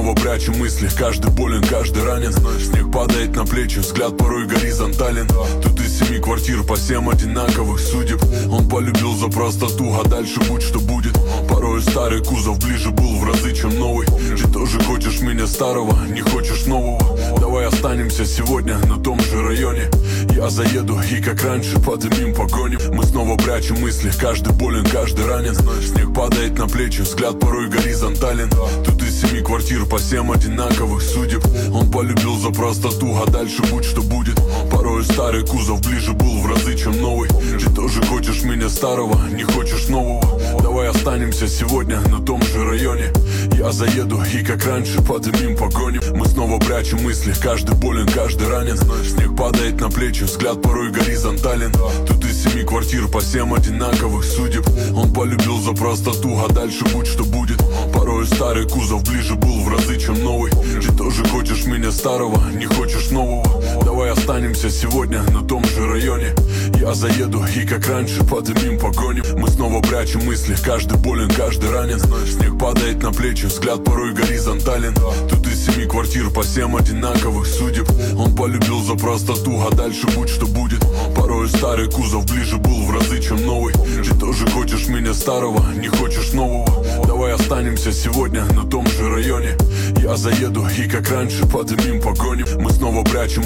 снова прячем мысли. Каждый болен, каждый ранен. Снег падает на плечи, взгляд порой горизонтален. Тут из 7 квартир по 7 одинаковых судеб. Он полюбил за простоту, а дальше будь что будет. Порой старый кузов ближе был в разы, чем новый. Ты тоже хочешь меня старого, не хочешь нового. Давай останемся сегодня на том же районе. Я заеду и как раньше подымим погоню. Мы снова прячем мысли. Каждый болен, каждый ранен. Снег падает на плечи, взгляд порой горизонтален. Тут из 7 квартир по 7 одинаковых судеб. Он полюбил за простоту, а дальше будь что будет. Порой старый кузов ближе был в разы, чем новый. Ты тоже хочешь меня старого, не хочешь нового. Давай останемся сегодня на том же районе. Я заеду и как раньше подымим погоню. Мы снова прячем мысли. Каждый болен, каждый ранен. Снег падает на плечи, взгляд порой горизонтален. Тут из 7 квартир по 7 одинаковых судеб. Он полюбил за простоту, а дальше будь что будет. Порой старый кузов ближе был в разы, чем новый. Ты тоже хочешь меня старого, не хочешь нового. Давай останемся сегодня на том же районе. Я заеду и как раньше подымим погоню. Мы снова прячем мысли. Каждый болен, каждый ранен. Снег падает на плечи, взгляд порой горизонтален. Тут из 7 квартир по 7 одинаковых судеб. Он полюбил за простоту, а дальше будь что будет. Порой старый кузов ближе был в разы, чем новый. Ты тоже хочешь меня старого, не хочешь нового. Давай останемся сегодня на том же районе. Я заеду и как раньше подымим погоню. Мы снова прячем